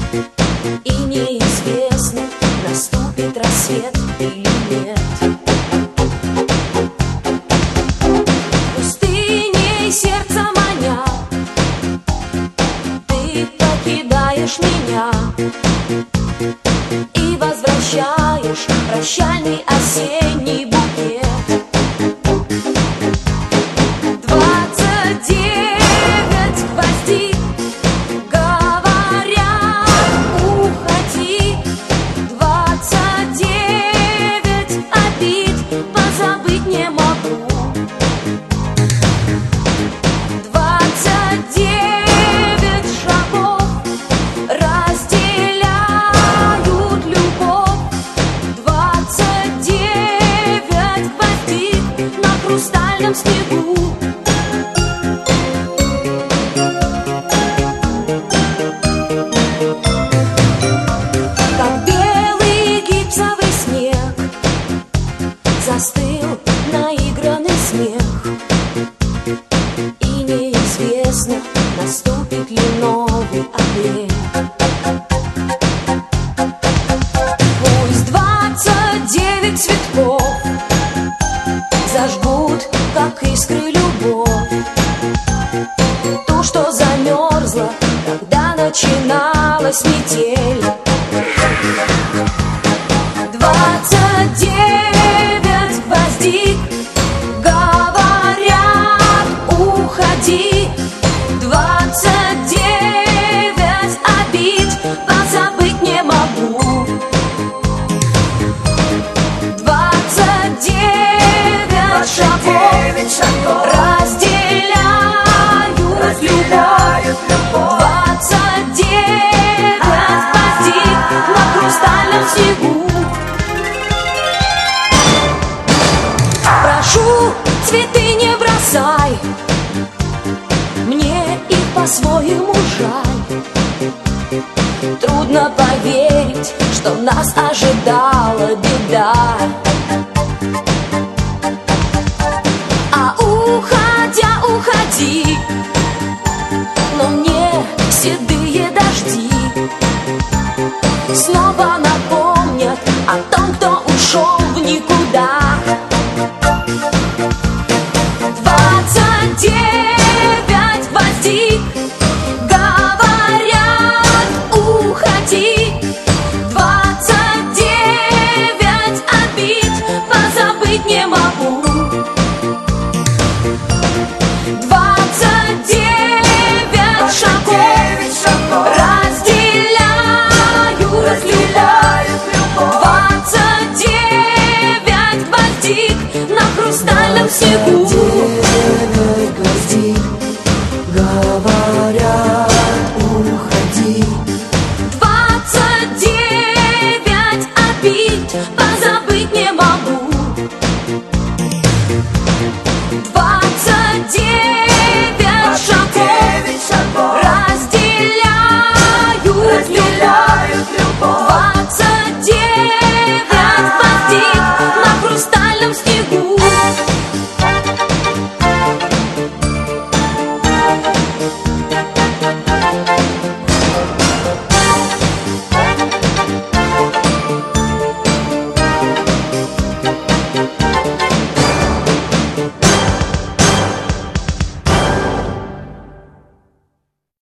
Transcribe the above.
И неизвестно, наступит рассвет или нет. Пустыней сердце маня, ты покидаешь меня и возвращаешь прощальный осенний букет. 29 гвоздей говорят: уходи. 29 обид позабыть не могу. 29 шагов разделяют любовь. 29 гвоздей на хрустальном снегу. Как белый гипсовый снег застыл наигранный смех, и неизвестно, наступит ли новый апрель. Пусть 29 цветков зажгут, как искры, любовь, ту, что замерзла, когда начиналась метель. 29 гвоздей говорят: уходи. 29 обид позабыть не могу. 29 шагов разделяют любовь. 29 гвоздей на хрустальном снегу. Прошу, цветы не бросай, мне их по-своему жаль. Трудно поверить, что нас ожидала беда. А уходя, уходи, но мне седые дожди снова напомнят о том, кто ушел в никуда. 29 гвоздей говорят: уходи. 29 обид позабыть не могу. 29 шагов разделяют любовь. 29 гвоздей на хрустальном снегу. 29 гвоздей говорят: уходи. 29 обид позабыть не могу. 29 шагов разделяют любовь. 29 гвоздей на хрустальном снегу.